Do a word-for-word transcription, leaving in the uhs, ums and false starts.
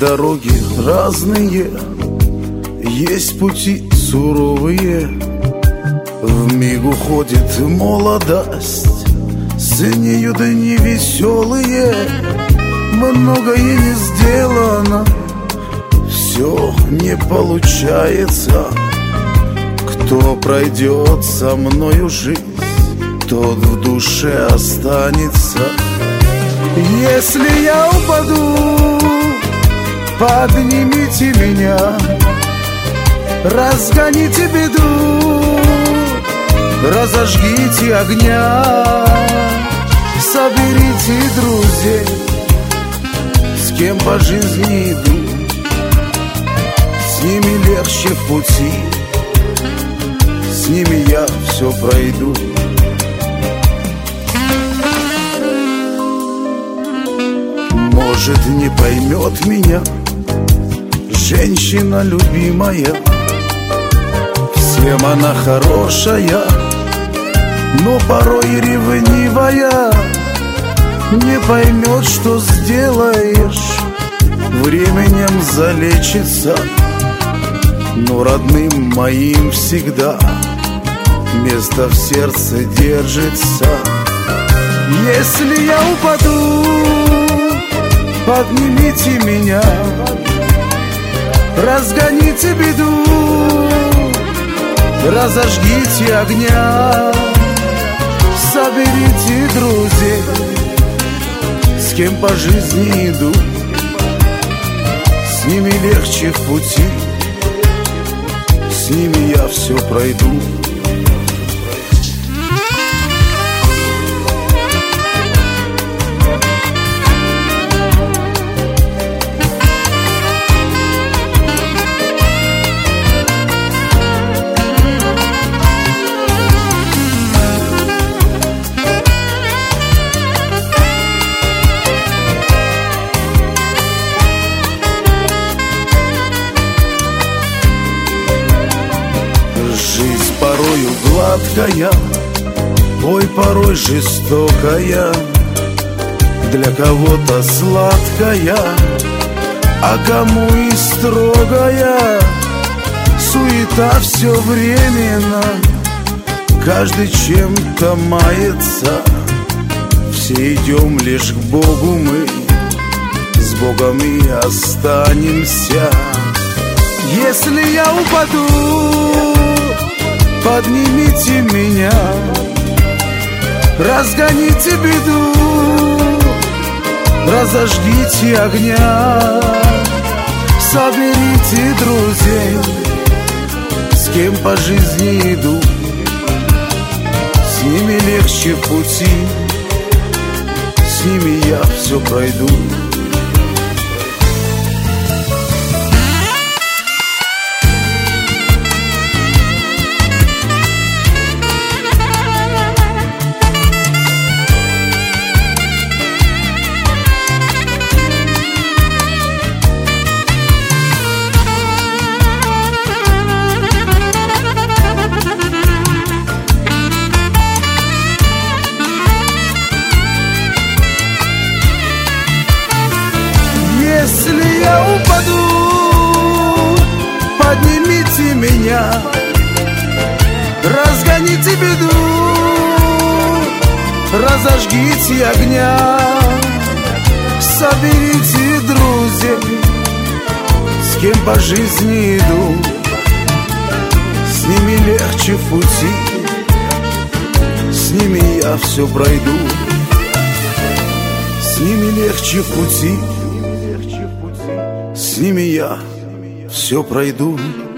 дороги разные, есть пути суровые. Вмиг уходит молодость, с нею дни веселые. Многое не сделано, все не получается. Кто пройдет со мною жизнь, тот в душе останется. Если я упаду, поднимите меня, разгоните беду, разожгите огня, соберите друзей, с кем по жизни иду. С ними легче в пути, с ними я все пройду. Может, не поймет меня женщина любимая, всем она хорошая, но порой ревнивая. Не поймет, что сделаешь, временем залечится, но родным моим всегда место в сердце держится. Если я упаду, поднимите меня, разгоните беду, разожгите огня, соберите друзей, с кем по жизни иду. С ними легче в пути, с ними я все пройду. Порою гладкая, ой, порой жестокая, для кого-то сладкая, а кому и строгая. Суета все временно, каждый чем-то мается. Все идем лишь к Богу мы, с Богом и останемся. Если я упаду, поднимите меня, разгоните беду, разожгите огня, соберите друзей, с кем по жизни иду. С ними легче в пути, с ними я все пройду. Если я упаду, поднимите меня, разгоните беду, разожгите огня, соберите друзей, с кем по жизни иду. С ними легче в пути, с ними я все пройду. С ними легче в пути, с ними я все пройду.